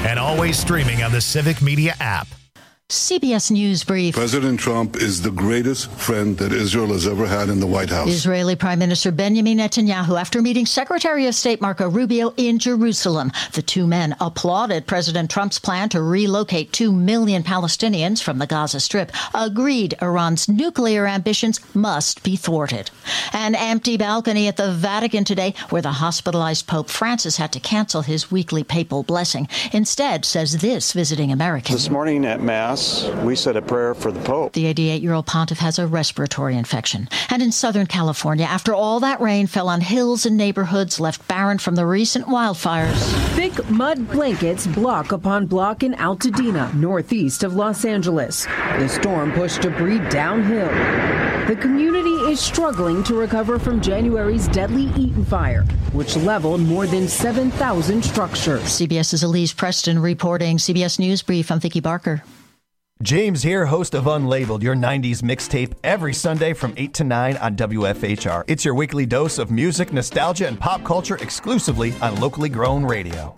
and always streaming on the Civic Media app. CBS News Brief. President Trump is the greatest friend that Israel has ever had in the White House. Israeli Prime Minister Benjamin Netanyahu after meeting Secretary of State Marco Rubio in Jerusalem. The two men applauded President Trump's plan to relocate 2 million Palestinians from the Gaza Strip, agreed Iran's nuclear ambitions must be thwarted. An empty balcony at the Vatican today, where the hospitalized Pope Francis had to cancel his weekly papal blessing. Instead, says this visiting American. This morning at Mass, we said a prayer for the Pope. The 88-year-old pontiff has a respiratory infection. And in Southern California, after all that rain fell on hills and neighborhoods left barren from the recent wildfires. Thick mud blankets block upon block in Altadena, northeast of Los Angeles. The storm pushed debris downhill. The community is struggling to recover from January's deadly Eaton fire, which leveled more than 7,000 structures. CBS's Elise Preston reporting. CBS News Brief. I'm Vicki Barker. James here, host of Unlabeled, your 90s mixtape, every Sunday from 8 to 9 on WFHR. It's your weekly dose of music, nostalgia, and pop culture exclusively on locally grown radio.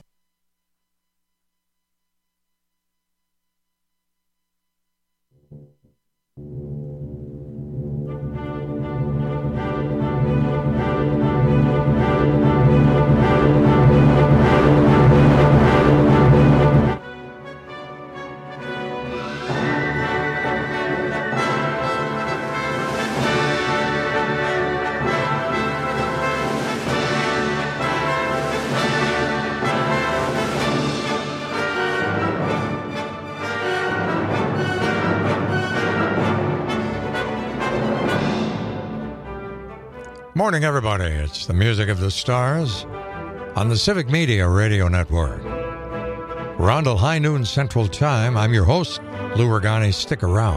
Morning, everybody. It's the music of the stars on the Civic Media Radio Network. We're on till high noon Central Time. I'm your host, Lou Regani. Stick around.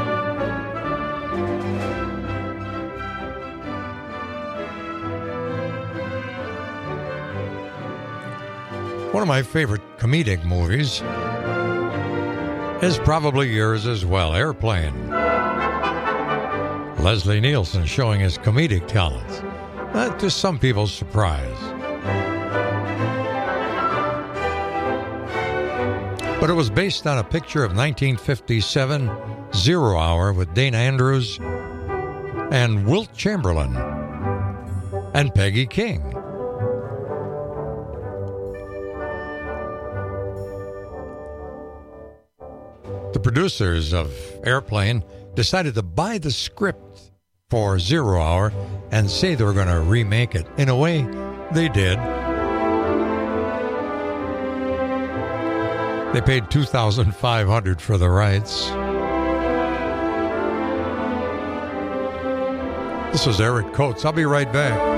One of my favorite comedic movies is probably yours as well, Airplane. Leslie Nielsen showing his comedic talents, to some people's surprise. But it was based on a picture of 1957 Zero Hour with Dana Andrews and Wilt Chamberlain and Peggy King. The producers of Airplane decided to buy the script for Zero Hour and say they were going to remake it. In a way, they did. They paid $2,500 for the rights. This is Eric Coates. I'll be right back.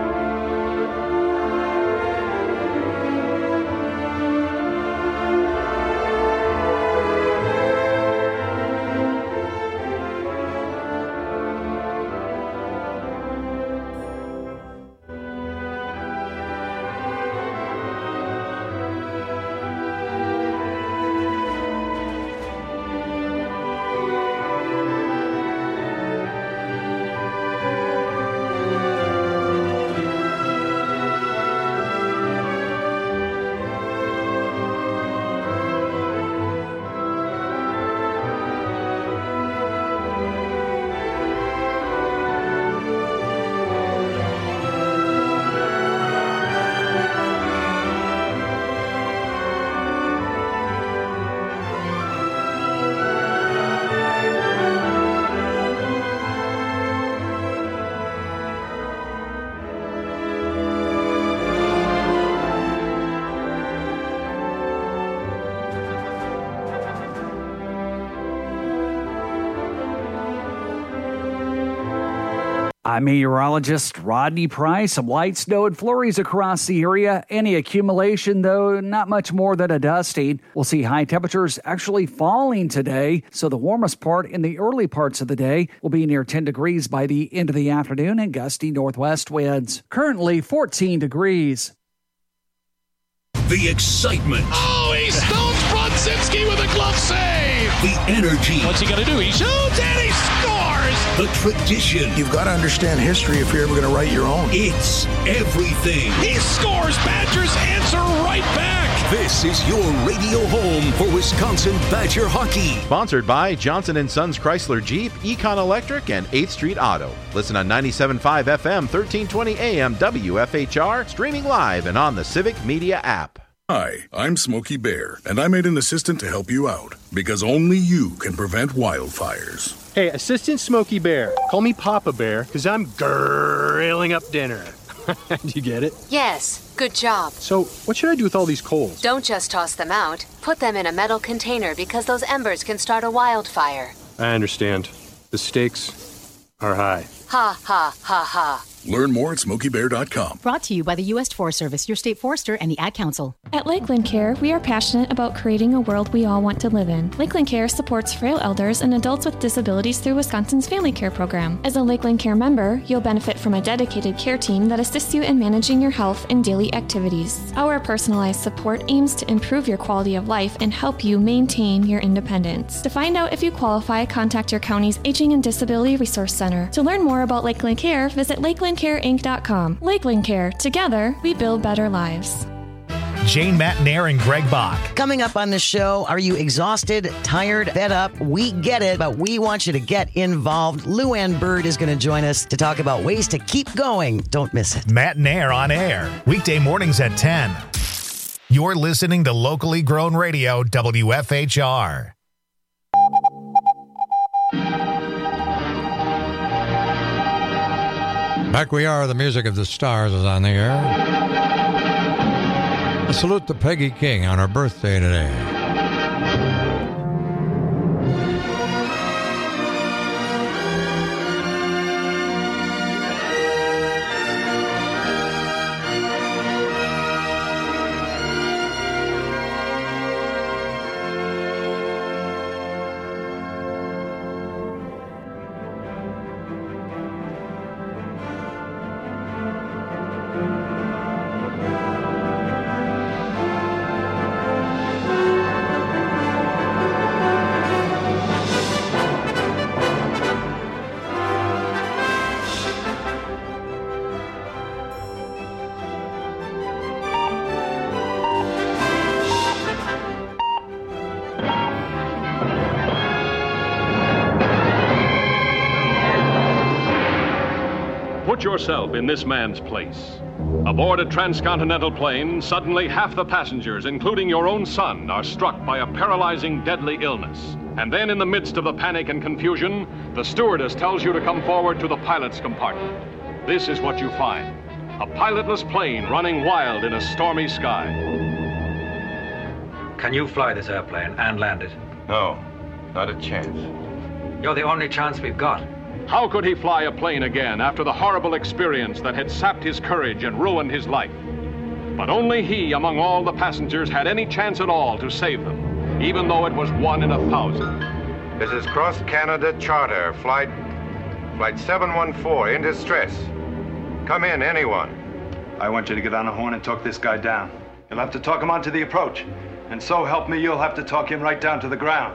I'm meteorologist Rodney Price. Some light snow and flurries across the area. Any accumulation, though, not much more than a dusting. We'll see high temperatures actually falling today, so the warmest part in the early parts of the day will be near 10 degrees by the end of the afternoon and gusty northwest winds. Currently 14 degrees. The excitement. Oh, he stones Brodzinski with a glove save. The energy. What's he going to do? He shoots and he scores. The tradition. You've got to understand history if you're ever going to write your own. It's everything. He scores. Badgers answer right back. This is your radio home for Wisconsin Badger hockey. Sponsored by Johnson & Sons Chrysler Jeep, Econ Electric, and 8th Street Auto. Listen on 97.5 FM, 1320 AM, WFHR, streaming live and on the Civic Media app. Hi, I'm Smokey Bear, and I made an assistant to help you out, because only you can prevent wildfires. Hey, Assistant Smokey Bear. Call me Papa Bear, because I'm grilling up dinner. Do you get it? Yes, good job. So, what should I do with all these coals? Don't just toss them out. Put them in a metal container because those embers can start a wildfire. I understand. The stakes are high. Ha, ha, ha, ha. Learn more at SmokeyBear.com. Brought to you by the U.S. Forest Service, your state forester, and the Ad Council. At Lakeland Care, we are passionate about creating a world we all want to live in. Lakeland Care supports frail elders and adults with disabilities through Wisconsin's Family Care Program. As a Lakeland Care member, you'll benefit from a dedicated care team that assists you in managing your health and daily activities. Our personalized support aims to improve your quality of life and help you maintain your independence. To find out if you qualify, contact your county's Aging and Disability Resource Center. To learn more about Lakeland Care, visit LakelandCareInc.com. Lakeland Care. Together, we build better lives. Jane Matnair and Greg Bach. Coming up on the show, are you exhausted, tired, fed up? We get it, but we want you to get involved. Lou Ann Bird is going to join us to talk about ways to keep going. Don't miss it. Matnair on air, weekday mornings at 10. You're listening to locally grown radio, WFHR. Back we are. The music of the stars is on the air. A salute to Peggy King on her birthday today. Put yourself in this man's place. Aboard a transcontinental plane, suddenly half the passengers, including your own son, are struck by a paralyzing, deadly illness. And then in the midst of the panic and confusion, the stewardess tells you to come forward to the pilot's compartment. This is what you find: a pilotless plane running wild in a stormy sky. Can you fly this airplane and land it? No, not a chance. You're the only chance we've got. How could he fly a plane again after the horrible experience that had sapped his courage and ruined his life? But only he, among all the passengers, had any chance at all to save them, even though it was 1 in 1,000. This is Cross Canada Charter, flight 714, in distress. Come in, anyone. I want you to get on the horn and talk this guy down. You'll have to talk him onto the approach. And so help me, you'll have to talk him right down to the ground.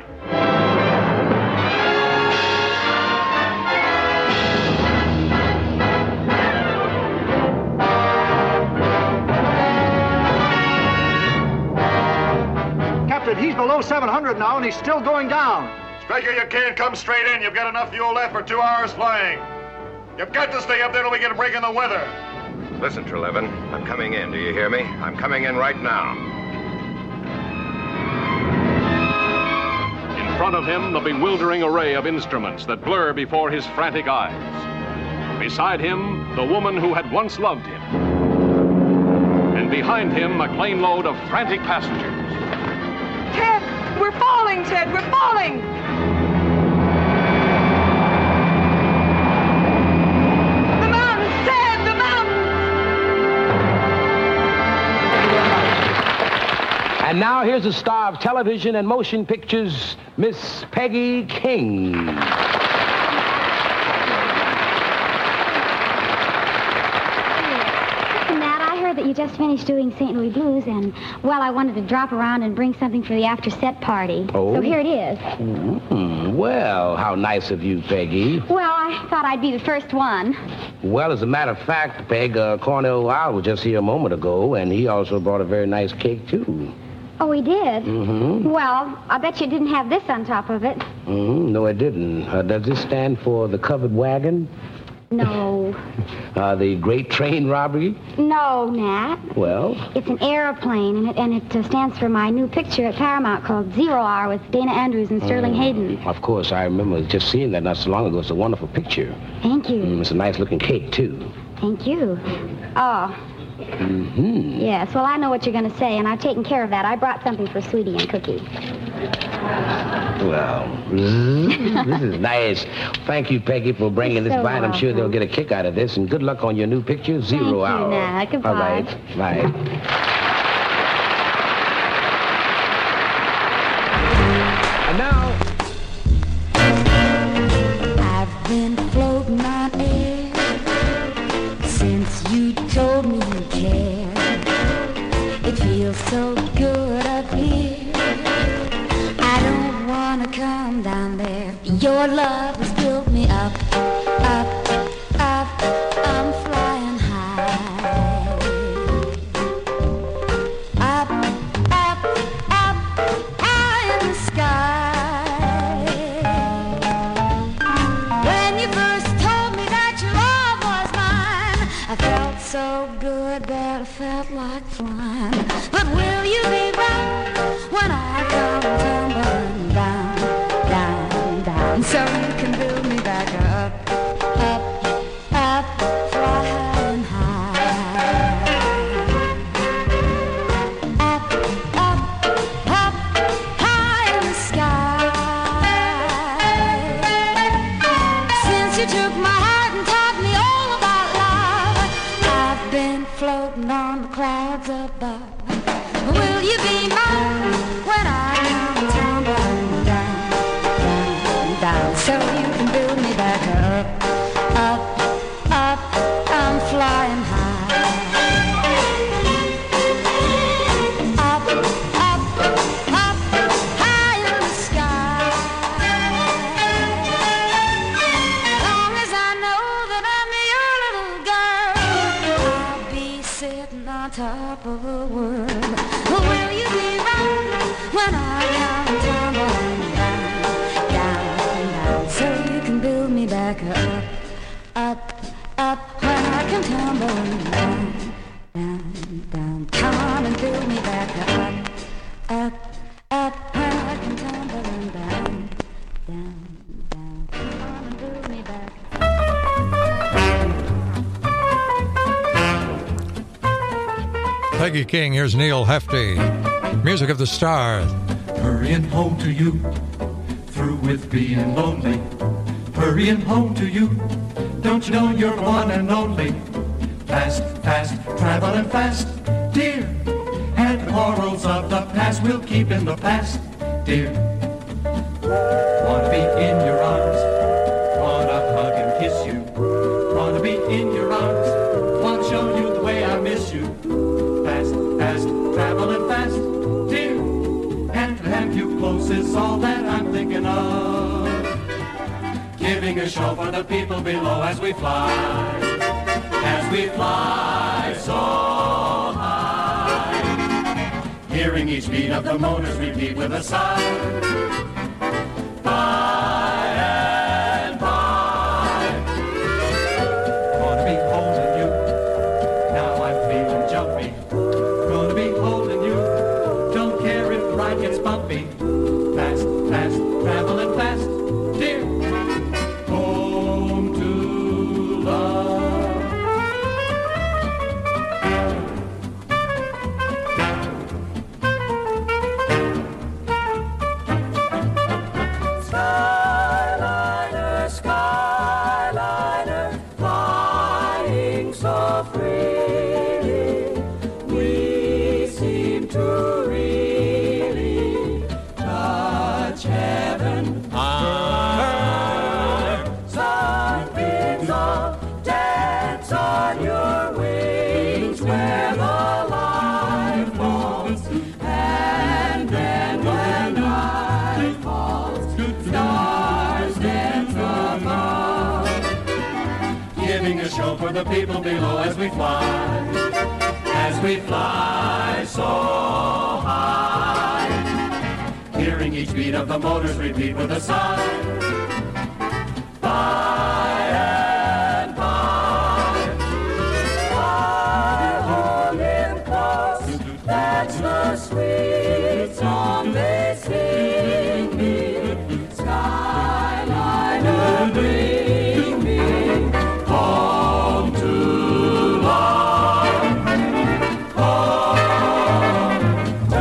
He's below 700 now, and he's still going down. Striker, you can't come straight in. You've got enough fuel left for 2 hours flying. You've got to stay up there till we get a break in the weather. Listen, Trelevin, I'm coming in. Do you hear me? I'm coming in right now. In front of him, the bewildering array of instruments that blur before his frantic eyes. Beside him, the woman who had once loved him. And behind him, a plane load of frantic passengers. Ted, we're falling, Ted, we're falling! The mountains, Ted, the mountains! And now here's the star of television and motion pictures, Miss Peggy King. That you just finished doing St. Louis Blues, and, well, I wanted to drop around and bring something for the after-set party. Oh. So here it is. Well, how nice of you, Peggy. Well, I thought I'd be the first one. Well, as a matter of fact, Peg, Cornell Wild was just here a moment ago, and he also brought a very nice cake, too. Oh, he did? Mm-hmm. Well, I bet you didn't have this on top of it. Mm-hmm. No, it didn't. Does this stand for the covered wagon? No. The Great Train Robbery? No, Nat. Well? It's an airplane, and it stands for my new picture at Paramount called 0 Hour with Dana Andrews and Sterling Hayden. Of course, I remember just seeing that not so long ago. It's a wonderful picture. Thank you. It's a nice-looking cake, too. Thank you. Oh. Mm-hmm. Yes, well, I know what you're going to say, and I've taken care of that. I brought something for Sweetie and Cookie. Well, this is nice. Thank you, Peggy, for bringing this by, and I'm sure they'll get a kick out of this. And good luck on your new picture, 0 Hour. Thank you, Nat. Goodbye. All right. Bye. And now... I've been floating on air since you told me you cared. It feels so good up here. I don't want to come down there. Your love has built me up, up, up. I'm flying high. Up, up, up, high in the sky. When you first told me that your love was mine, I felt so good that I felt like flying. But will you be right when I come tumbling down, down, down? So you can build me back up, up, up, flying high. Up, up, up, high in the sky. Since you took my heart and taught me all about love, I've been floating on the clouds above. Will you be mine when I come tumbling down, down, down? So you can build me back up, up, up. I'm flying high. Up, up, up, high in the sky. Long as I know that I'm your little girl, I'll be sitting on top of the world. Will you be right when I come tumbling down, down, down? So you can build me back up, up, up. When I come tumbling down, down, down. Come on and build me back up, up, up. When I come tumbling down, down, down. Come on and build me back Peggy King, here's Neil Hefti. Music of the Stars. Hurrying home to you, through with being lonely. Hurrying home to you, don't you know you're one and only? Fast, fast, traveling fast, dear. And quarrels of the past we'll keep in the past, dear. Wanna be in your arms, wanna hug and kiss you. Wanna be in your arms, wanna show you the way I miss you. Fast, fast, traveling fast, dear. And to have you close is all that I'm thinking of. Giving a show for the people below as we fly so high. Hearing each beat of the motors repeat with a sigh. By and by. Gonna be holding you, now I'm feeling jumpy. Gonna be holding you, don't care if the ride gets bumpy. Fast, fast, traveling fast, dear. Home to love. Skyliner, Skyliner, flying so freely, we seem to really touch heaven. Sunbeams of dance on your wings where the light falls, and then when night falls, stars dance above. Giving a show for the people below as we fly so high. hearing each beat of the motors repeat with a sigh. By and by, hold him close, that's the sweet song they sing me. Skyliner, bring me home to love, home to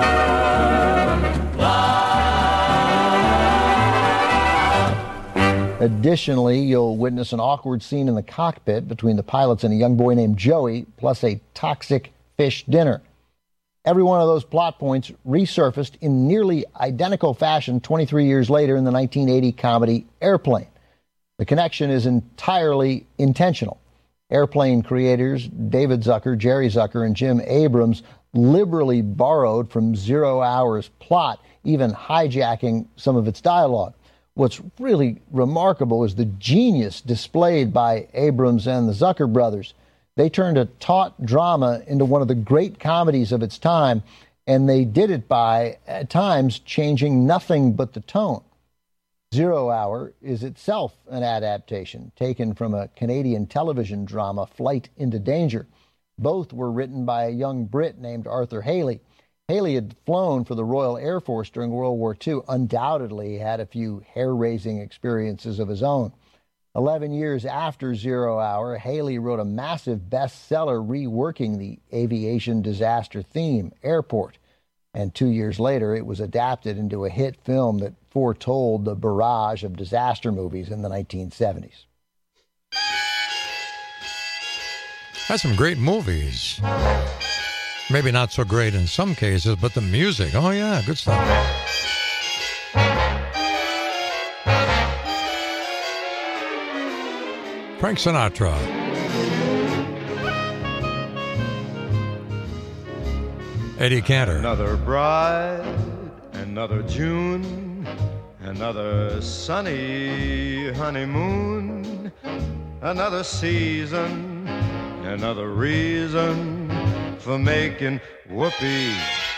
love. Additionally, you'll witness an awkward scene in the cockpit between the pilots and a young boy named Joey, plus a toxic fish dinner. Every one of those plot points resurfaced in nearly identical fashion 23 years later in the 1980 comedy Airplane. The connection is entirely intentional. Airplane creators David Zucker, Jerry Zucker, and Jim Abrams liberally borrowed from 0 Hour's plot, even hijacking some of its dialogue. What's really remarkable is the genius displayed by Abrams and the Zucker brothers. They turned a taut drama into one of the great comedies of its time, and they did it by, at times, changing nothing but the tone. 0 Hour is itself an adaptation taken from a Canadian television drama, Flight into Danger. Both were written by a young Brit named Arthur Haley. Haley had flown for the Royal Air Force during World War II, undoubtedly had a few hair-raising experiences of his own. 11 years after 0 Hour, Haley wrote a massive bestseller reworking the aviation disaster theme, Airport. And 2 years later, it was adapted into a hit film that foretold the barrage of disaster movies in the 1970s. That's some great movies. Maybe not so great in some cases, but the music, oh yeah, good stuff. Frank Sinatra. Eddie Cantor. Another bride, another June, another sunny honeymoon, another season, another reason for making whoopee.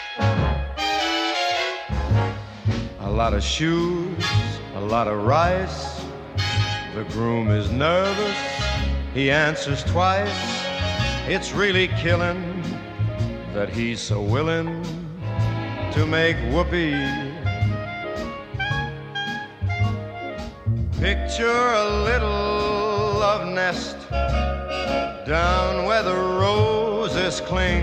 A lot of shoes, a lot of rice. The groom is nervous, he answers twice. It's really killing that he's so willing to make whoopee. Picture a little love nest down where the roses cling.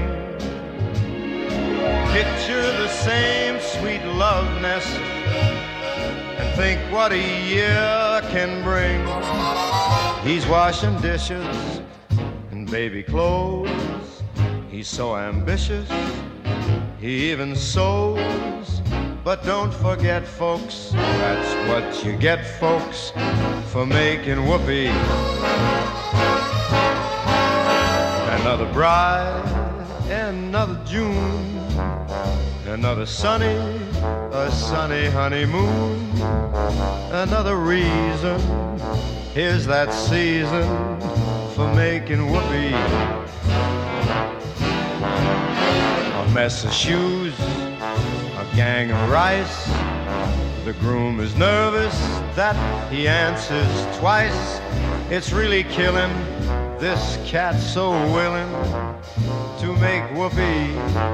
Picture the same sweet love nest and think what a year can bring. He's washing dishes and baby clothes. He's so ambitious, he even sews. But don't forget, folks, that's what you get, folks, for making whoopee. Another bride, another June, another a sunny honeymoon, another reason, here's that season for making whoopee. A mess of shoes, a gang of rice. The groom is nervous that he answers twice. It's really killing, this cat's so willing to make whoopee.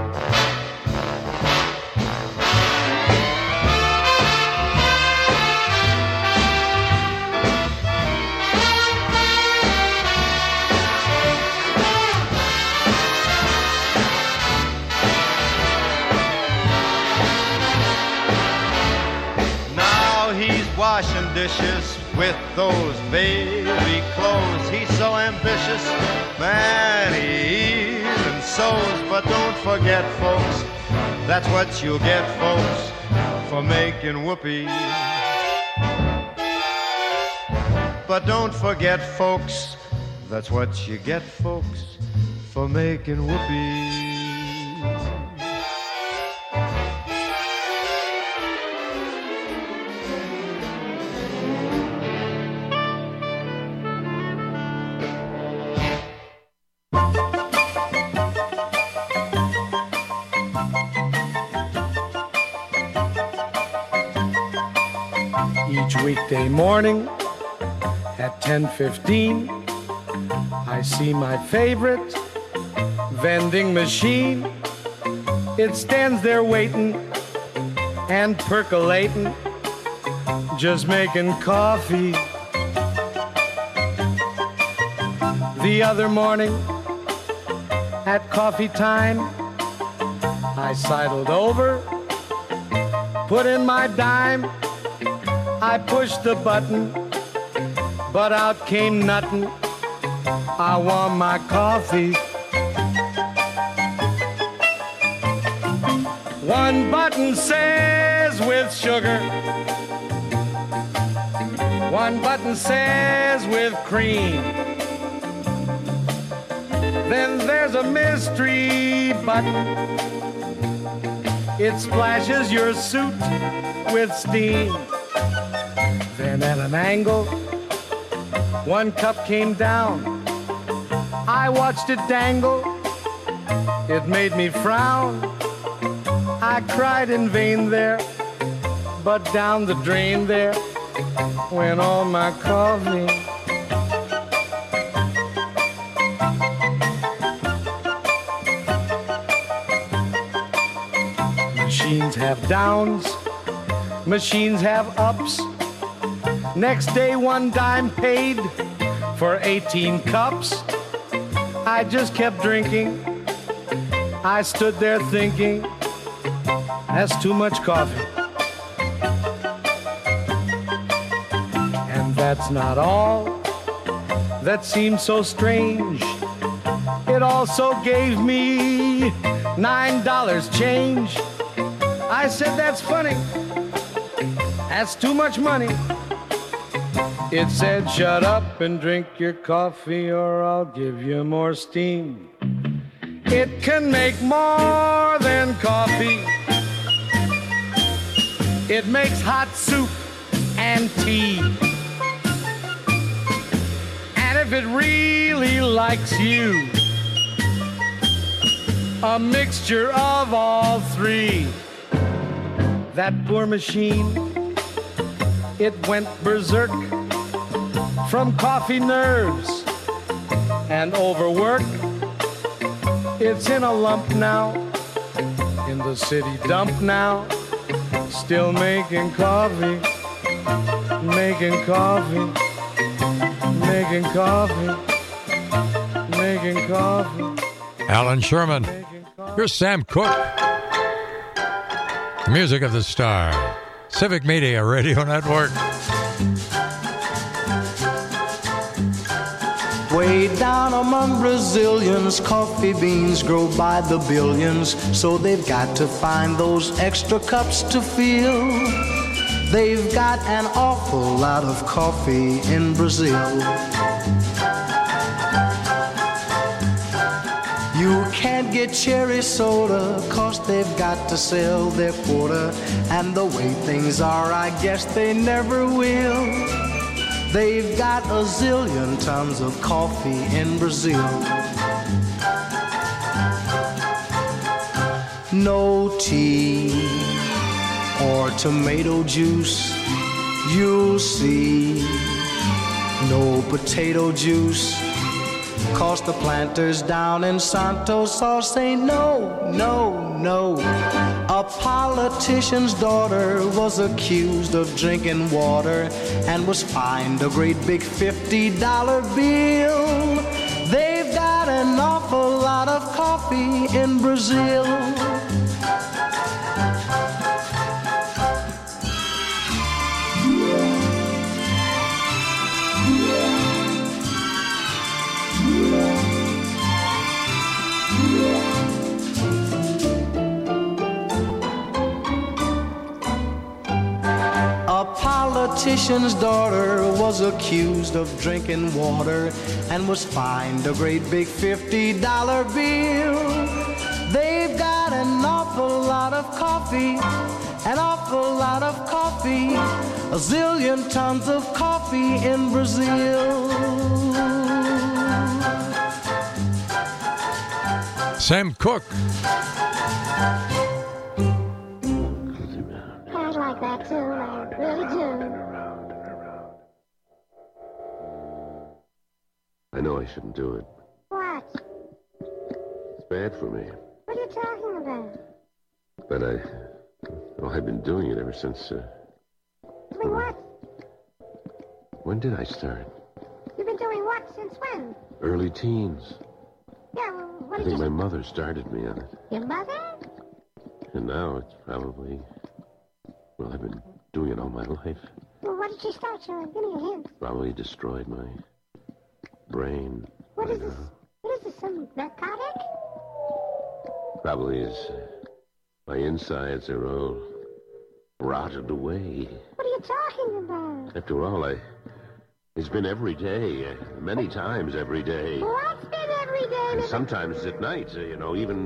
Washing dishes with those baby clothes. He's so ambitious, man, he even sews. But don't forget, folks, that's what you'll get, folks, for making whoopee. But don't forget, folks, that's what you get, folks, for making whoopee. Each weekday morning at 10:15, I see my favorite vending machine. It stands there waiting and percolating, just making coffee. The other morning at coffee time, I sidled over, put in my dime. I pushed the button, but out came nothing. I want my coffee. One button says with sugar, one button says with cream. Then there's a mystery button. It splashes your suit with steam. Then at an angle, one cup came down. I watched it dangle. It made me frown. I cried in vain there, but down the drain there went all my coffee. Machines have downs, machines have ups. Next day, one dime paid for 18 cups. I just kept drinking. I stood there thinking, that's too much coffee. And that's not all that seemed so strange. It also gave me $9 change. I said, that's funny. That's too much money. It said, shut up and drink your coffee or I'll give you more steam. It can make more than coffee. It makes hot soup and tea. And if it really likes you, a mixture of all three. That poor machine, it went berserk from coffee nerves and overwork. It's in a lump now, in the city dump now, still making coffee, making coffee, making coffee, making coffee. Alan Sherman. Here's Sam Cooke. The music of the star. Civic Media Radio Network. Way down among Brazilians, coffee beans grow by the billions, so they've got to find those extra cups to fill. They've got an awful lot of coffee in Brazil. You can't get cherry soda, 'cause they've got to sell their quota. And the way things are, I guess they never will. They've got a zillion tons of coffee in Brazil. No tea or tomato juice, you'll see. No potato juice, 'cause the planters down in Santos all say no, no, no. A politician's daughter was accused of drinking water and was fined a great big $50 bill. They've got an awful lot of coffee in Brazil. A politician's daughter was accused of drinking water and was fined a great big $50 bill. They've got an awful lot of coffee, an awful lot of coffee, a zillion tons of coffee in Brazil. Sam Cooke. I like that too, I really do. know I shouldn't do it. What? It's bad for me. What are you talking about? But I've been doing it ever since, Doing what? When did I start? You've been doing what? Since when? Early teens. Yeah, well, what I did think you... my mother started me on it. Your mother? And now it's probably... Well, I've been doing it all my life. Well, what did she start you? Give me a hint. Probably destroyed my brain. What is this? What is this, some narcotic? Probably is... my insides are all rotted away. What are you talking about? After all, it's been every day, many times every day. What's been every day? And sometimes at night, even...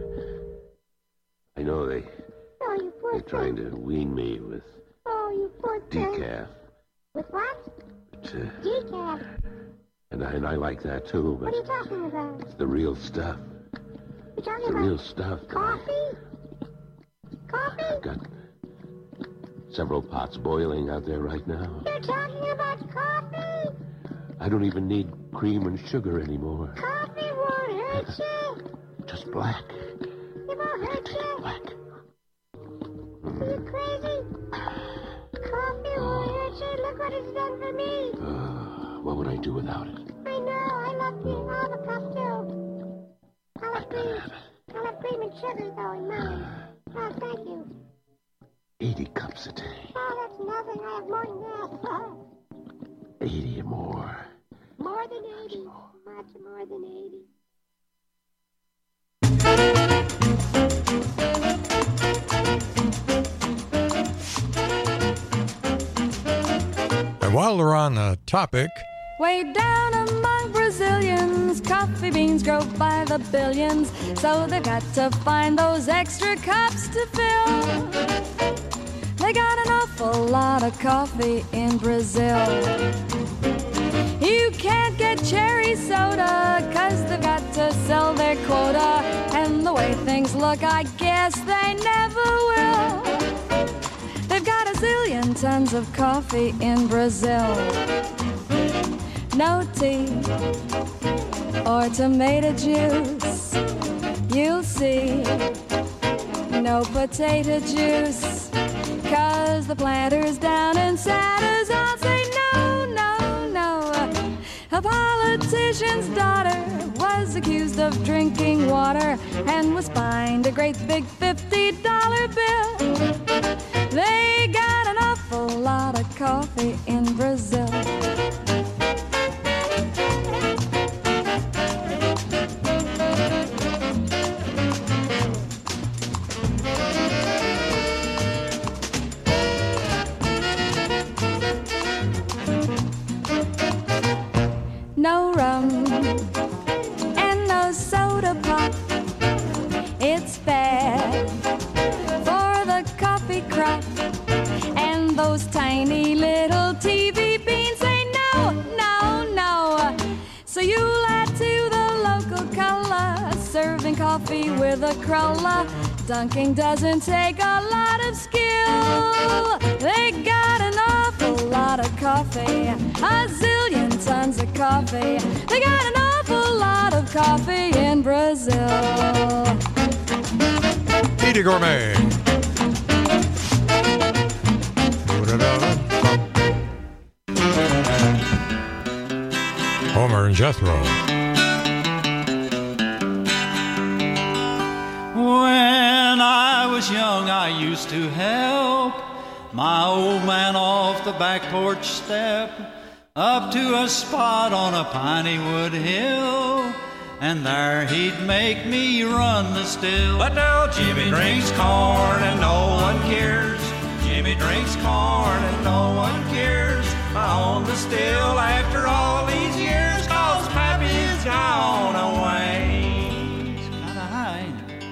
I know they're trying to wean me with you poor thing. decaf. With what? Decaf. And I like that too, but What are you talking about? it's the real stuff. You're talking It's the about real stuff. coffee? Coffee? I've got several pots boiling out there right now. You're talking about coffee? I don't even need cream and sugar anymore. Coffee won't hurt you. Just black. It won't hurt you. Black. Are you crazy? Coffee won't hurt you. Look what it's done for me. What would I do without it? I know. I love being all the cup too. I'll have cream and sugar though in mine. Oh, thank you. 80 cups a day. Oh, that's nothing. I have more than that. 80 or more. More than 80. Much more than 80. And while we're on the topic, Way down among Brazilians, coffee beans grow by the billions, so they've got to find those extra cups to fill. They got an awful lot of coffee in Brazil. You can't get cherry soda, 'cause they've got to sell their quota, and the way things look, I guess they never will. They've got a zillion tons of coffee in Brazil. No tea or tomato juice, you'll see. No potato juice, 'cause the planters down in Satters all say no, no, no. A politician's daughter was accused of drinking water and was fined a great big $50 bill. They got an awful lot of coffee in Brazil. No rum and no soda pop. It's bad for the coffee crop. And those tiny little TV beans say no, no, no. So you'll add to the local color, serving coffee with a cruller. Dunking doesn't take a lot of skill. They got an awful lot of coffee, a zillion tons of coffee. They got an awful lot of coffee in Brazil. Eddie Gourmet. Homer and Jethro. When I was young, I used to help my old man off the back porch step up to a spot on a piney wood hill, and there he'd make me run the still. But now Jimmy drinks corn and no one cares. Jimmy drinks corn and no one cares. I own the still after all these years, 'cause Pappy's gone away. It's kinda high.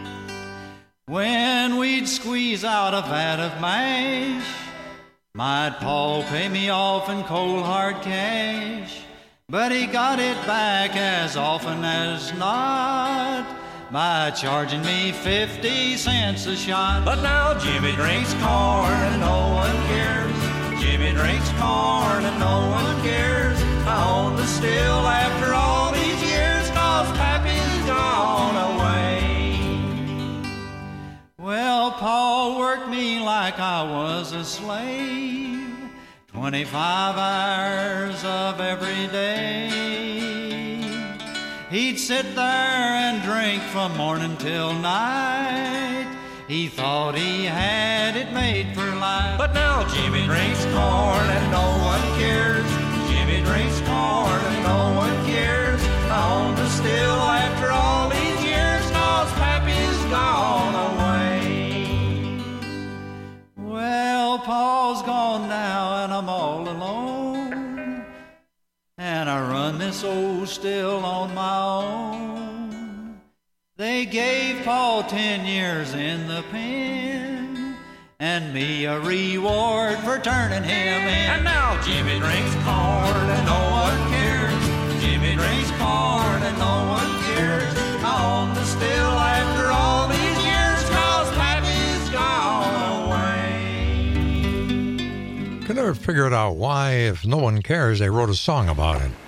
When we'd squeeze out a vat of mash, my pa pay me off in cold hard cash, but he got it back as often as not by charging me 50 cents a shot. But now Jimmy drinks corn and no one cares. Jimmy drinks corn and no one cares. I own the still after all worked me like I was a slave, 25 hours of every day. He'd sit there and drink from morning till night. He thought he had it made for life. But now Jimmy drinks corn and no one cares. Jimmy drinks corn and no one cares. On the still after all these years, 'cause Pappy's gone away. Well, Pa's gone now and I'm all alone, and I run this old still on my own. They gave Pa 10 years in the pen, and me a reward for turning him in. And now Jimmy drinks corn and no one cares. Jimmy drinks corn and no one cares. On the still after all these years, 'cause Pappy's gone away. Could never figure it out why, if no one cares, they wrote a song about it.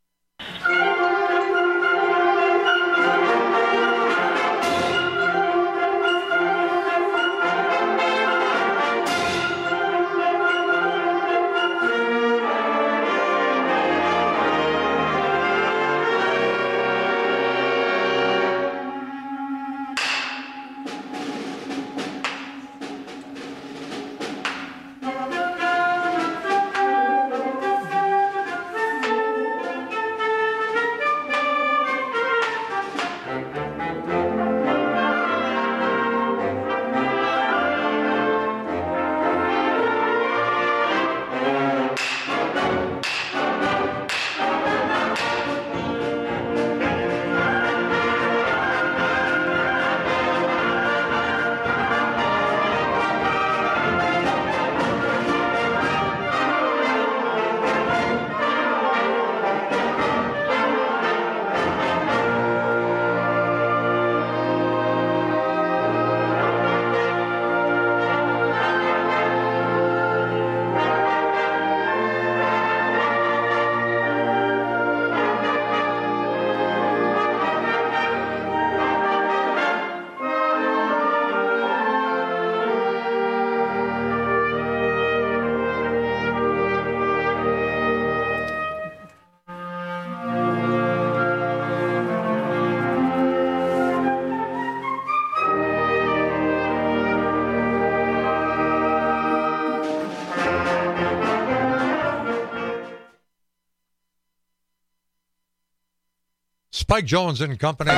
Spike Jones and Company.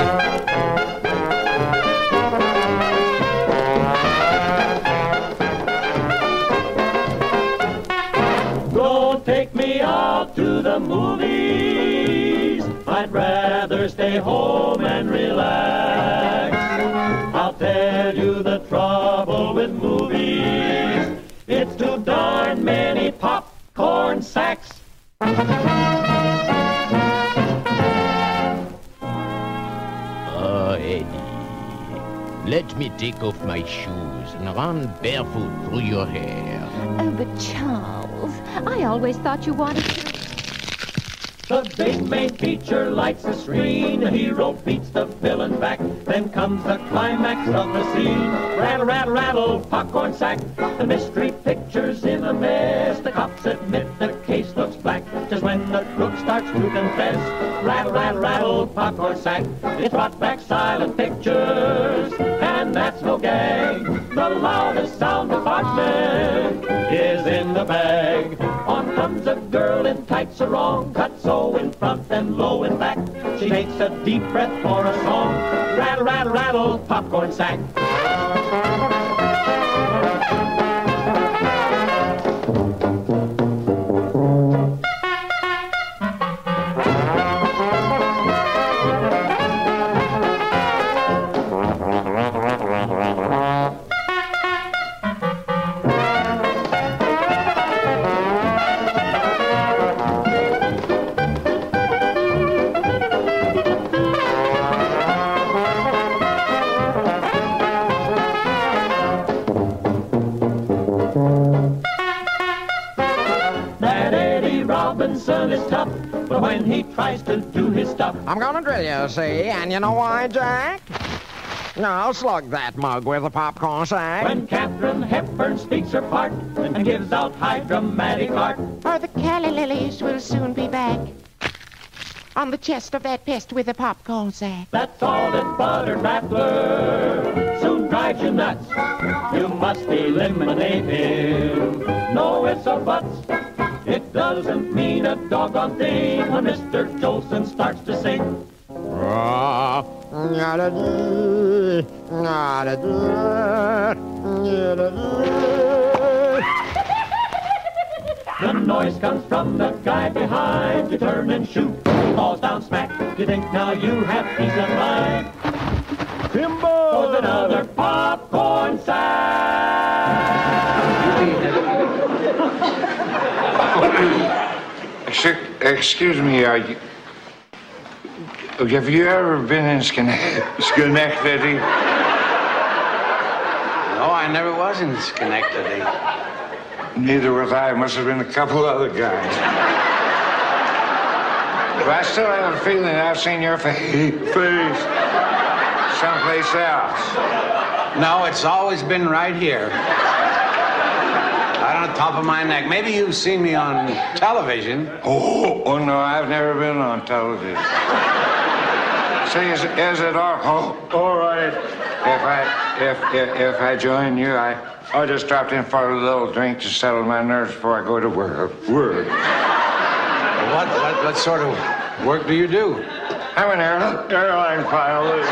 Don't take me out to the movies. I'd rather stay home and relax. I'll tell you the trouble with movies. It's too darn many popcorn sacks. Let me take off my shoes and run barefoot through your hair. Oh, but Charles, I always thought you wanted to... The big main feature lights the screen. The hero beats the villain back. Then comes the climax of the scene. Rattle, rattle, rattle, popcorn sack. The mystery picture's in a mess. The cops admit the case looks black. Just when the crook starts to confess. Rattle, rattle, rattle, popcorn sack. It's brought back silent pictures. And that's no gag. The loudest sound department is in the bag. On comes a girl in tights are wrong. Cut so in front and low in back. She takes a deep breath for a song. Rattle, rattle, rattle, popcorn sack. Is tough, but when he tries to do his stuff, I'm gonna drill you, see? And you know why, Jack? Now slug that mug with a popcorn sack. When Katharine Hepburn speaks her part and gives out high dramatic art. Or the calla lilies will soon be back on the chest of that pest with a popcorn sack. That salted buttered rattler soon drives you nuts. You must eliminate him. No ifs or buts. It doesn't mean a doggone thing when Mr. Jolson starts to sing. The noise comes from the guy behind. You turn and shoot. He falls down smack. You think now you have peace of mind. Timbo! Goes another popcorn sack. Excuse me, have you ever been in Schenectady? No, I never was in Schenectady. Neither was I. Must have been a couple other guys. But I still have a feeling I've seen your face someplace else. No, it's always been right here. Right on the top of my neck. Maybe you've seen me on television. Oh no, I've never been on television. Say, is it all right if I join you? I just dropped in for a little drink to settle my nerves before I go to work. What sort of work do you do? I'm an airline pilot.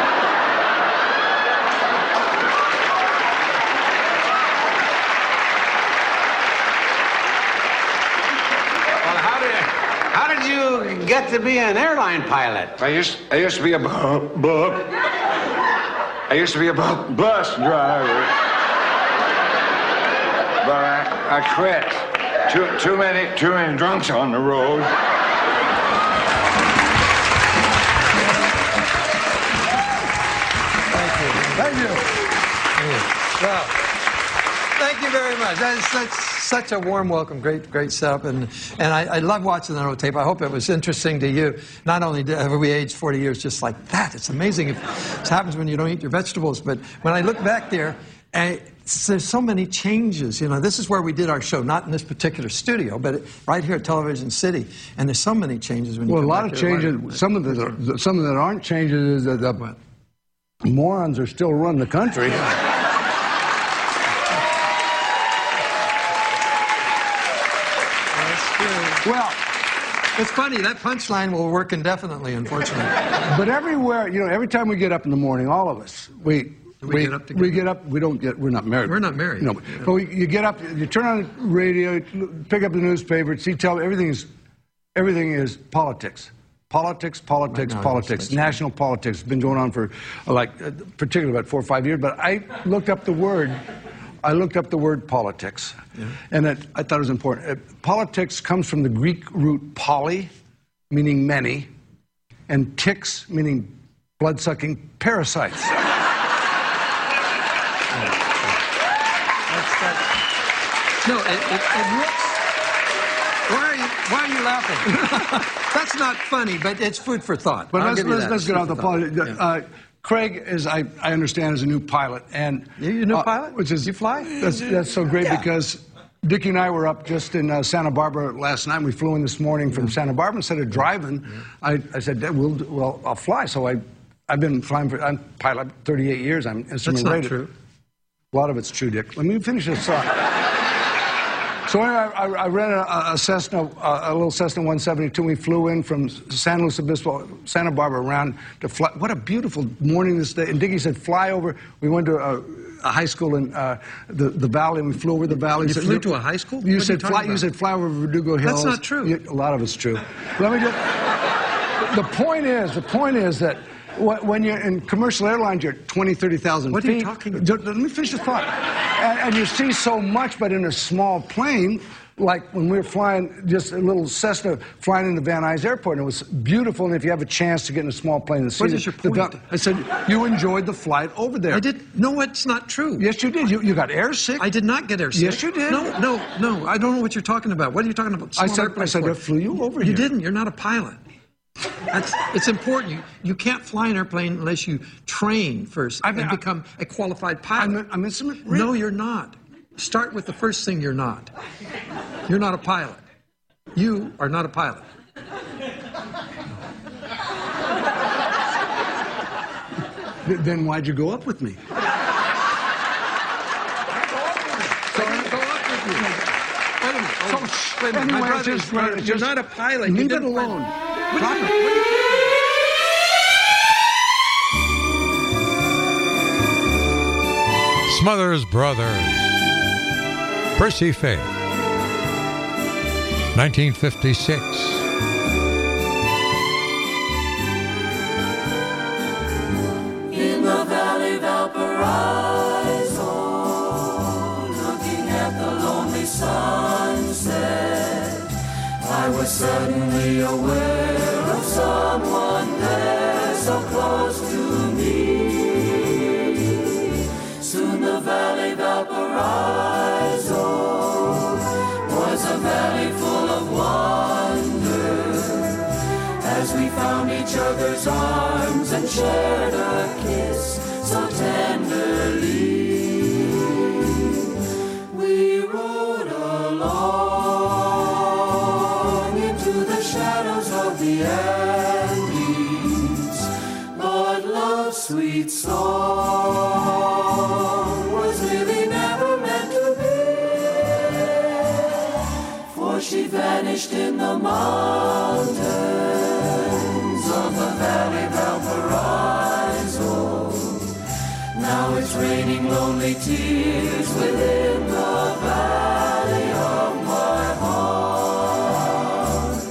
Well, how did you get to be an airline pilot? I used to be a bus driver. But I quit. Too many drunks on the road. Thank you. Well, thank you very much. That's such a warm welcome. Great setup. And I love watching the tape. I hope it was interesting to you. Not only have we aged 40 years just like that, it's amazing if it happens when you don't eat your vegetables. But when I look back there, there's so many changes. You know, this is where we did our show, not in this particular studio, but right here at Television City. And there's so many changes. When you a lot of changes. Some of that aren't changes is that the morons are still running the country. Well, it's funny, that punchline will work indefinitely, unfortunately. But everywhere, every time we get up in the morning, all of us, we're not married. We're not married. No, but you get up, you turn on the radio, pick up the newspaper, see, everything is politics. Politics. National politics. It's been going on for, particularly about 4 or 5 years, but I looked up the word politics, and I thought it was important. Politics comes from the Greek root poly, meaning many, and ticks, meaning blood-sucking parasites. No, it looks... Why are you laughing? That's not funny, but it's food for thought. But let's get off the politics. Craig is, I understand, is a new pilot, and you a new pilot? Which is you fly? That's so great because Dickie and I were up just in Santa Barbara last night. We flew in this morning from Santa Barbara. Instead of driving, I said, I'll fly. So I've been flying I'm pilot 38 years. I'm instrument rated. That's not true. A lot of it's true, Dick. Let me finish this thought. So I rented a Cessna, a little Cessna 172. We flew in from San Luis Obispo, Santa Barbara, around to fly. What a beautiful morning this day. And Dickie said, fly over. We went to a high school in the valley, and we flew over the valley. You flew to a high school? You said fly over Verdugo Hills. That's not true. A lot of it's true. Let me just... The point is that when you're in commercial airlines, you're 20, 30,000 feet. What are you talking about? Let me finish the thought. And you see so much, but in a small plane, like when we were flying, just a little Cessna flying into Van Nuys Airport, and it was beautiful, and if you have a chance to get in a small plane and see what is your point? I said, you enjoyed the flight over there. I did. No, it's not true. Yes, you did. You got airsick. I did not get airsick. Yes, you did. No, I don't know what you're talking about. What are you talking about? I said I flew you over here. You didn't. You're not a pilot. It's important. You can't fly an airplane unless you train first and become a qualified pilot. I'm really? No, you're not. Start with the first thing you're not. You're not a pilot. You are not a pilot. Then why'd you go up with me? Wait a minute, my brother, you're not a pilot. Leave it alone. Smothers Brothers. Percy Faith. 1956. In the Valley Valparaiso, looking at the lonely sunset, I was suddenly aware of someone there so close to me. Soon the Valley Valparaiso was a valley full of wonder, as we found each other's arms and shared a kiss so tenderly. We rode along into the shadows of the Andes, but love's sweet song was really never meant to be, for she vanished in the mountains of the Valley Valparaiso. Now it's raining lonely tears within the valley of my heart.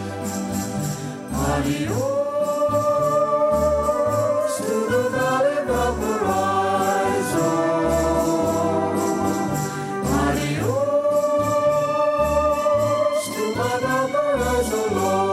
Adios to the Valley Valparaiso. Adios to my Valparaiso love.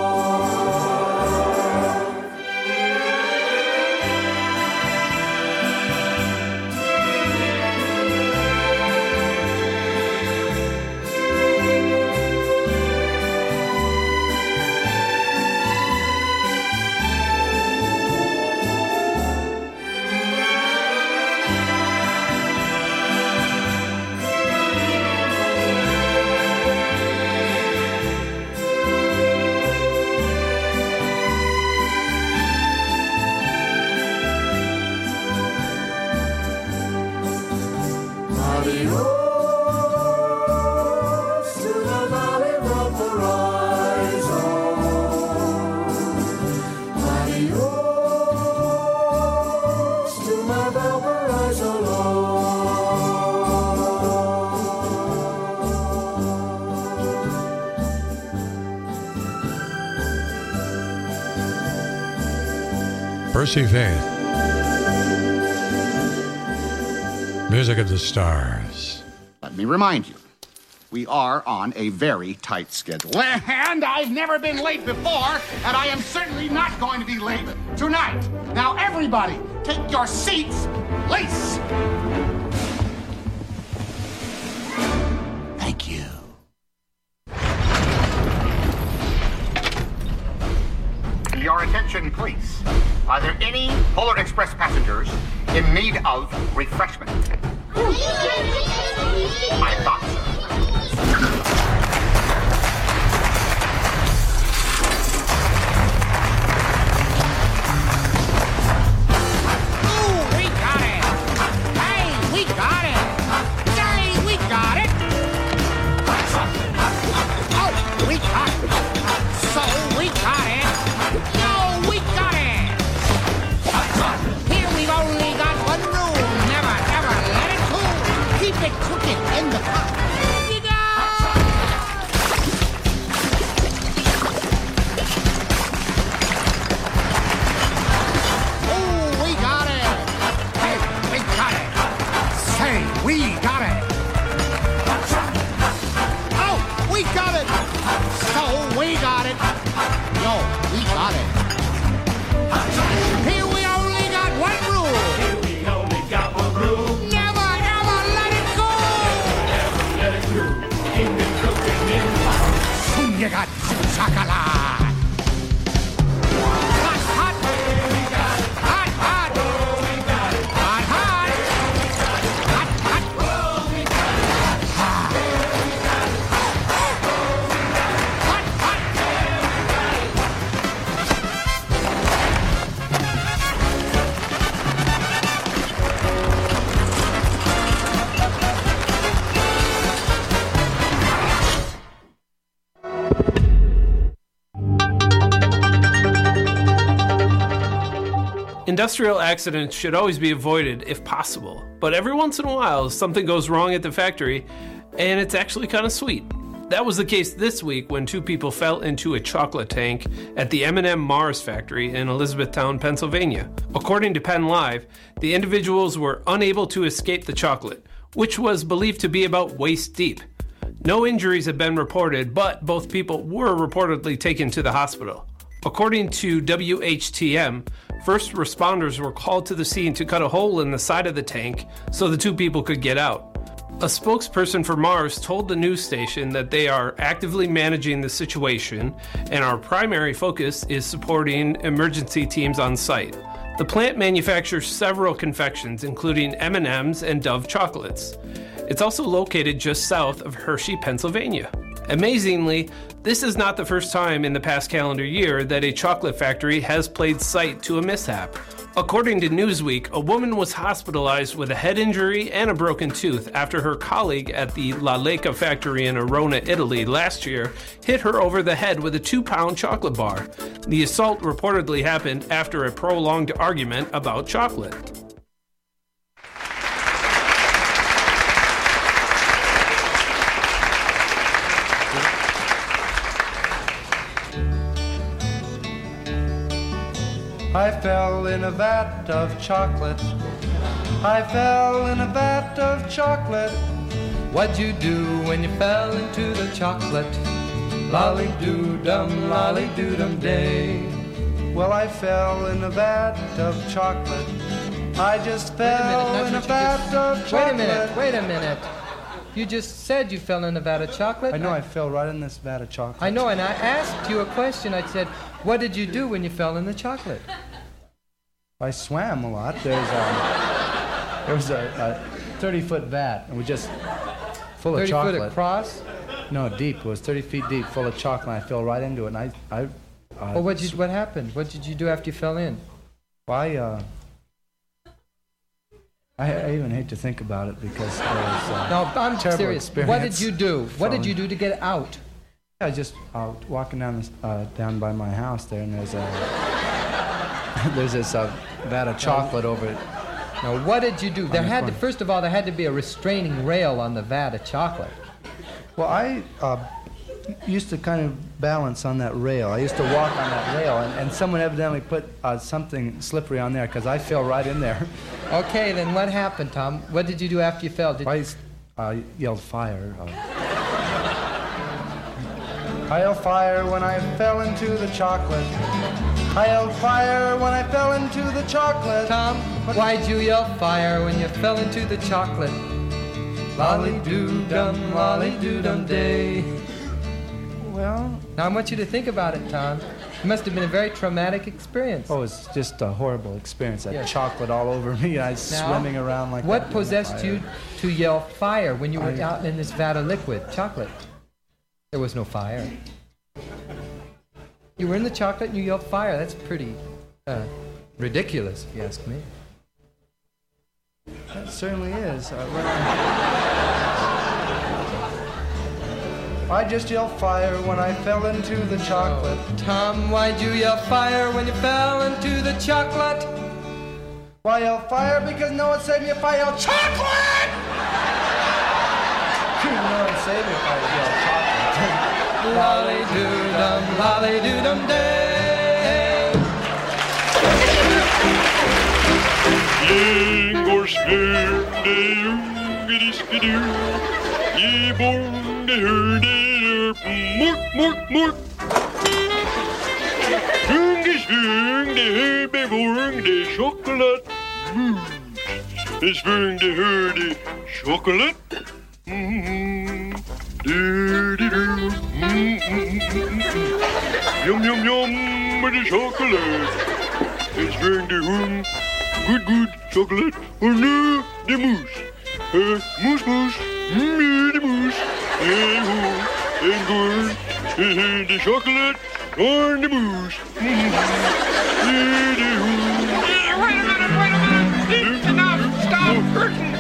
Adios to the Valley Valparaiso. Adios to my Valparaiso Percy Faith. Music of the Stars. Let me remind you, we are on a very tight schedule. And I've never been late before, and I am certainly not going to be late tonight. Now, everybody, take your seats, please. Thank you. Your attention, please. Are there any Polar Express passengers in need of refreshment? I thought so. Ooh, we got it! Hey, we got it! Hey, we got it! Oh, we got it! So we got it! No, we got it! Here we've only got one rule. Never, never let it cool. Keep it cooking in the pot. Oh, we got it! Hey, we got it! Say, we got it! Oh, we got it! So we got it! Yo, we got it! Here we only got one rule! Here we only got one rule! Never, ever let it go! Never let it go! Keep it cooking in the pot! You got chocolate! Industrial accidents should always be avoided if possible, but every once in a while something goes wrong at the factory and it's actually kind of sweet. That was the case this week when 2 people fell into a chocolate tank at the M&M Mars factory in Elizabethtown, Pennsylvania. According to Penn Live, the individuals were unable to escape the chocolate, which was believed to be about waist deep. No injuries have been reported, but both people were reportedly taken to the hospital. According to WHTM, first responders were called to the scene to cut a hole in the side of the tank so the 2 people could get out. A spokesperson for Mars told the news station that they are actively managing the situation and our primary focus is supporting emergency teams on site. The plant manufactures several confections, including M&Ms and Dove chocolates. It's also located just south of Hershey, Pennsylvania. Amazingly, this is not the first time in the past calendar year that a chocolate factory has played sight to a mishap. According to Newsweek, a woman was hospitalized with a head injury and a broken tooth after her colleague at the La Leca factory in Arona, Italy last year hit her over the head with a 2-pound chocolate bar. The assault reportedly happened after a prolonged argument about chocolate. I fell in a vat of chocolate. I fell in a vat of chocolate. What'd you do when you fell into the chocolate? Lolly-doo-dum day. Well, I fell in a vat of chocolate. I just fell in a vat of chocolate. Wait a minute. You just said you fell in a vat of chocolate. I know, I fell right in this vat of chocolate. I know, and I asked you a question. I said, what did you do when you fell in the chocolate? I swam a lot. There was a 30-foot vat, and we just full of 30 chocolate. 30 foot across? No, deep. It was 30 feet deep, full of chocolate. And I fell right into it, and well, what happened? What did you do after you fell in? Well, I even hate to think about it because it was no, I'm serious. Experience. What did you do? What did you do to get out? I was just walking down by my house there, and there's this vat of chocolate over it. Now, what did you do? First of all, there had to be a restraining rail on the vat of chocolate. Well, I used to kind of balance on that rail. I used to walk on that rail, and someone evidently put something slippery on there because I fell right in there. Okay, then what happened, Tom? What did you do after you fell? I yelled fire. I yelled fire when I fell into the chocolate. I yelled fire when I fell into the chocolate. Tom, why'd you yell fire when you fell into the chocolate? Lolly-doo-dum day. Well, now I want you to think about it, Tom. It must have been a very traumatic experience. Oh, it's just a horrible experience. I had chocolate all over me. I was swimming around like what possessed you to yell fire when you were out in this vat of liquid chocolate? There was no fire. You were in the chocolate and you yelled fire. That's pretty ridiculous, if you ask me. That certainly is. I just yelled fire when I fell into the chocolate. Tom, why'd you yell fire when you fell into the chocolate? Why yell fire? Because no one saved me if I yelled chocolate! No one saved me if I yelled chocolate. Lolly-doo-dum day. Går snurde ungeriskidoo, I bonde hörde mort. Svung det bevung det chocolate mus. Svung det hörde chocolate. Yum with the chocolate. Svung det hung. Good chocolate. Oh no, the moose. Moose. The moose. And good. The chocolate or the moose. Wait a minute. Enough. Stop. Curtain.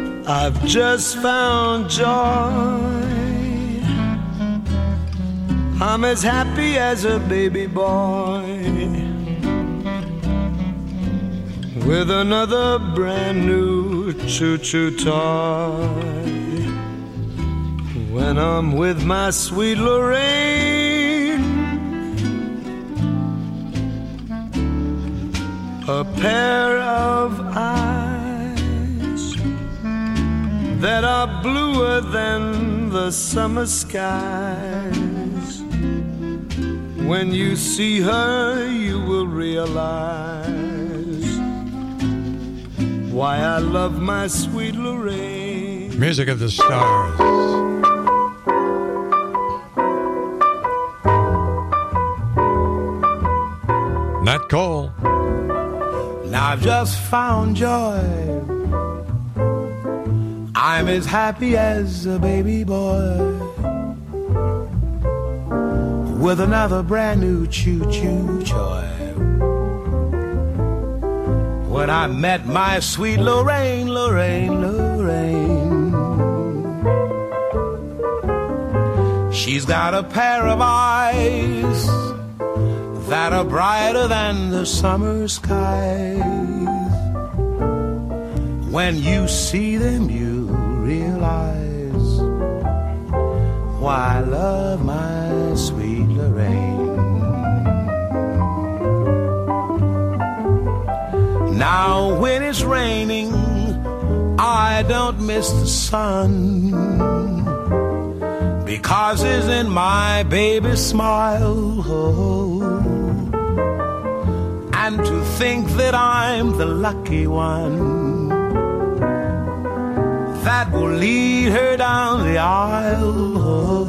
I've just found joy. I'm as happy as a baby boy with another brand new choo-choo toy. When I'm with my sweet Lorraine, a pair of eyes that are bluer than the summer skies. When you see her, you will realize why I love my sweet Lorraine. Music of the Stars. Nat Cole. Now I've just found joy. I'm as happy as a baby boy with another brand new choo-choo toy. When I met my sweet Lorraine, Lorraine, Lorraine. She's got a pair of eyes that are brighter than the summer skies. When you see them, you realize why I love my sweet Lorraine. Now when it's raining, I don't miss the sun, because it's in my baby's smile. And to think that I'm the lucky one that will lead her down the aisle.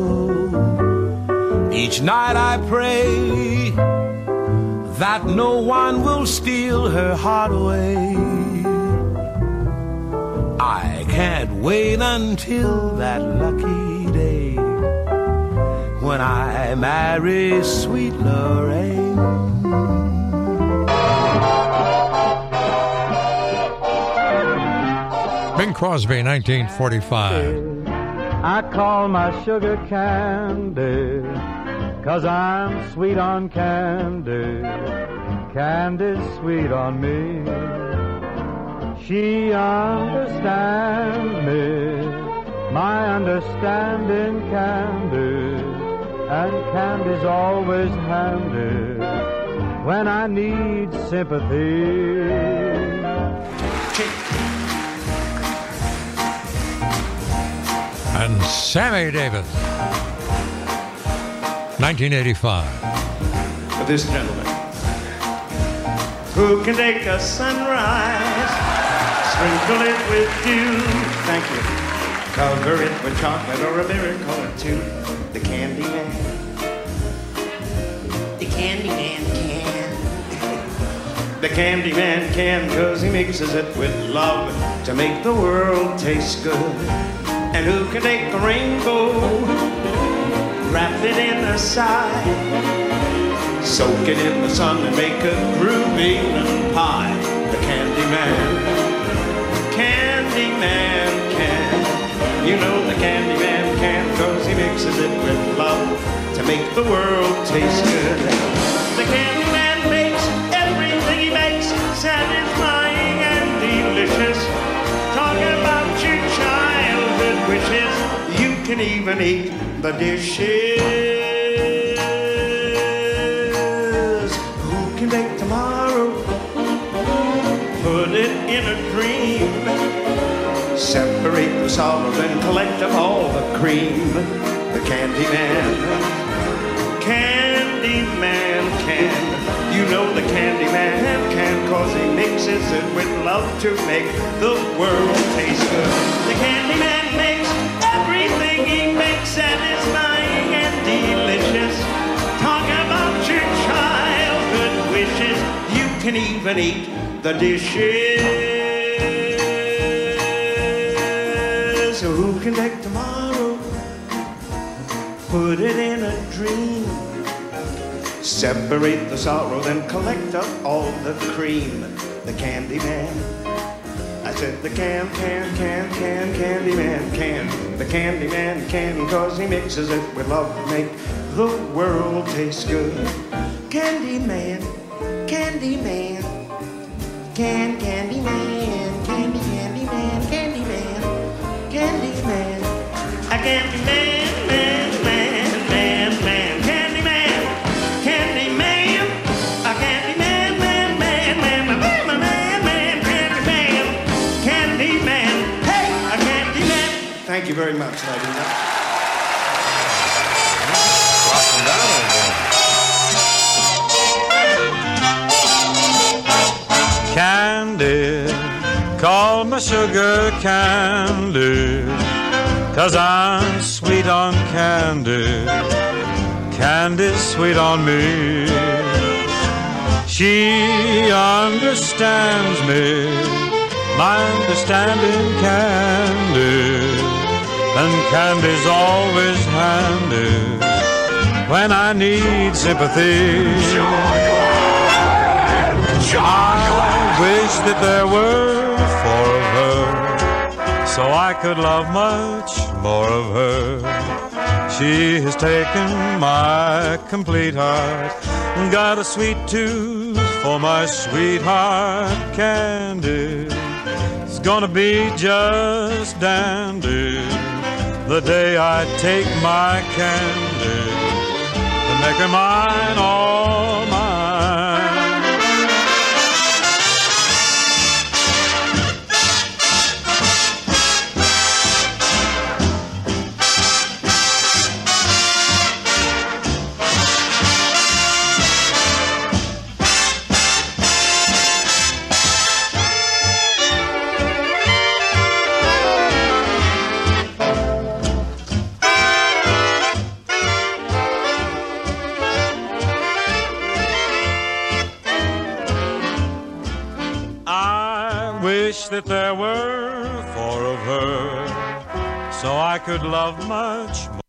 Each night I pray that no one will steal her heart away. I can't wait until that lucky day when I marry sweet Lorraine. Bing Crosby, 1945. I call my sugar candy, 'cause I'm sweet on candy. Candy's sweet on me. She understands me, my understanding candy. And candy's always handy when I need sympathy. And Sammy Davis, 1985. This gentleman, who can take a sunrise, sprinkle it with dew, thank you, cover it with chocolate or a miracle or two. The Candy Man, the Candy Man can. The Candy Man can, 'cause he mixes it with love to make the world taste good. And who can take a rainbow, wrap it in a sigh, soak it in the sun and make a groovy little pie. The Candy Man can. You know the Candy Man can, 'cause he mixes it with love to make the world taste good. The Candy Man makes everything he makes satisfying and delicious. Talking about your childhood wishes, you can even eat the dishes. Who can take tomorrow, put it in a dream, separate the sorrow, then collect up all the cream. The Candy Man can. You know the Candy Man can, 'cause he mixes it with love to make the world taste good. The Candy Man makes everything he makes satisfying and delicious. Talk about your childhood wishes, you can even eat the dishes. So who can take tomorrow, put it in a dream, separate the sorrow, then collect up all the cream. The Candy Man, I said the Candy Man can. The Candy Man can, 'cause he mixes it with love to make the world tastes good. Candy man, candy man, candy man, candy man, candy man, candy man, a candy man, candy man, candy man, a candy man, candy man, hey, a candy man. Thank you very much, ladies. Candy, call me sugar candy, 'cause I'm sweet on candy, candy's sweet on me. She understands me, my understanding candy, and candy's always handy when I need sympathy. I wish that there were four of her, so I could love much more of her. She has taken my complete heart and got a sweet tooth for my sweetheart. Candy, it's gonna be just dandy the day I take my candy and make her mine, all mine. That there were four of her, so I could love much more.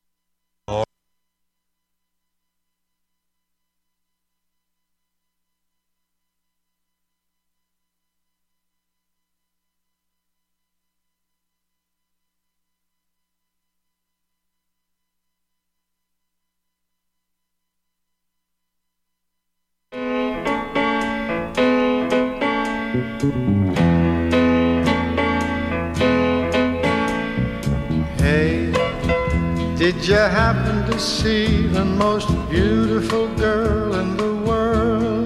Did you happen to see the most beautiful girl in the world?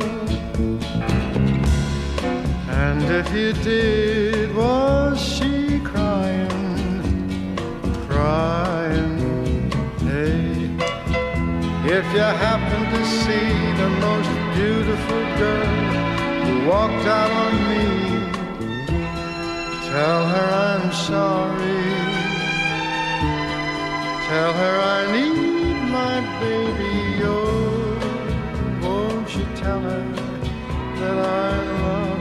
And if you did, was she crying, crying? Hey, if you happen to see the most beautiful girl who walked out on me, tell her I'm sorry. Tell her I need my baby, oh, won't you tell her that I love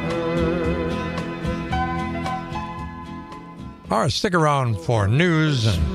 her? All right, stick around for news and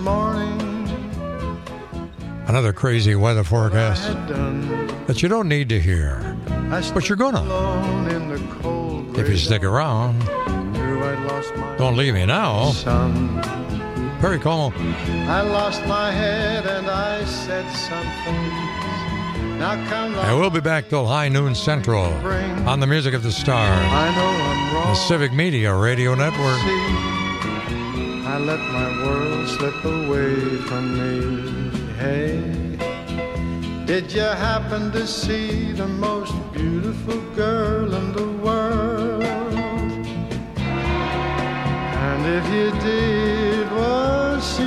another crazy weather forecast that you don't need to hear, but you're gonna. If you stick around, don't leave me now. Perry Como. I lost my head and I said something. Now come on. And we'll be back till high noon central on the Music of the Stars, I know I'm wrong. the Civic Media Radio Network. I let my world slip away from me. Hey, did you happen to see the most beautiful girl in the world? And if you did, was she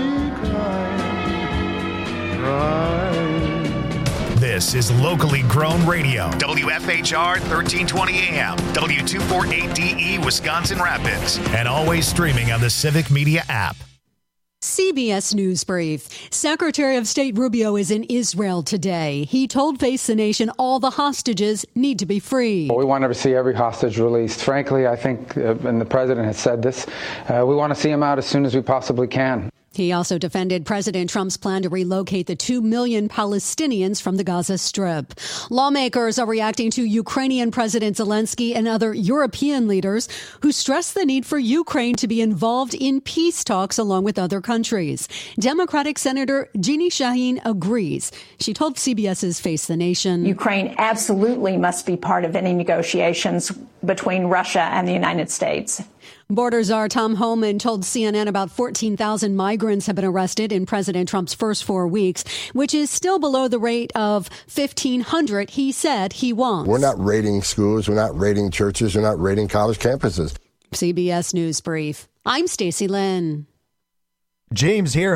crying, crying? This is locally grown radio. WFHR 1320 AM, W248DE, Wisconsin Rapids. And always streaming on the Civic Media app. CBS News Brief. Secretary of State Rubio is in Israel today. He told Face the Nation all the hostages need to be free. We want to see every hostage released. Frankly, I think, and the president has said this, we want to see him out as soon as we possibly can. He also defended President Trump's plan to relocate the 2 million Palestinians from the Gaza Strip. Lawmakers are reacting to Ukrainian President Zelensky and other European leaders who stress the need for Ukraine to be involved in peace talks along with other countries. Democratic Senator Jeannie Shaheen agrees. She told CBS's Face the Nation. Ukraine absolutely must be part of any negotiations between Russia and the United States. Border czar Tom Homan told CNN about 14,000 migrants have been arrested in President Trump's first 4 weeks, which is still below the rate of 1,500 he said he wants. We're not raiding schools. We're not raiding churches. We're not raiding college campuses. CBS News Brief. I'm Stacey Lynn. James here.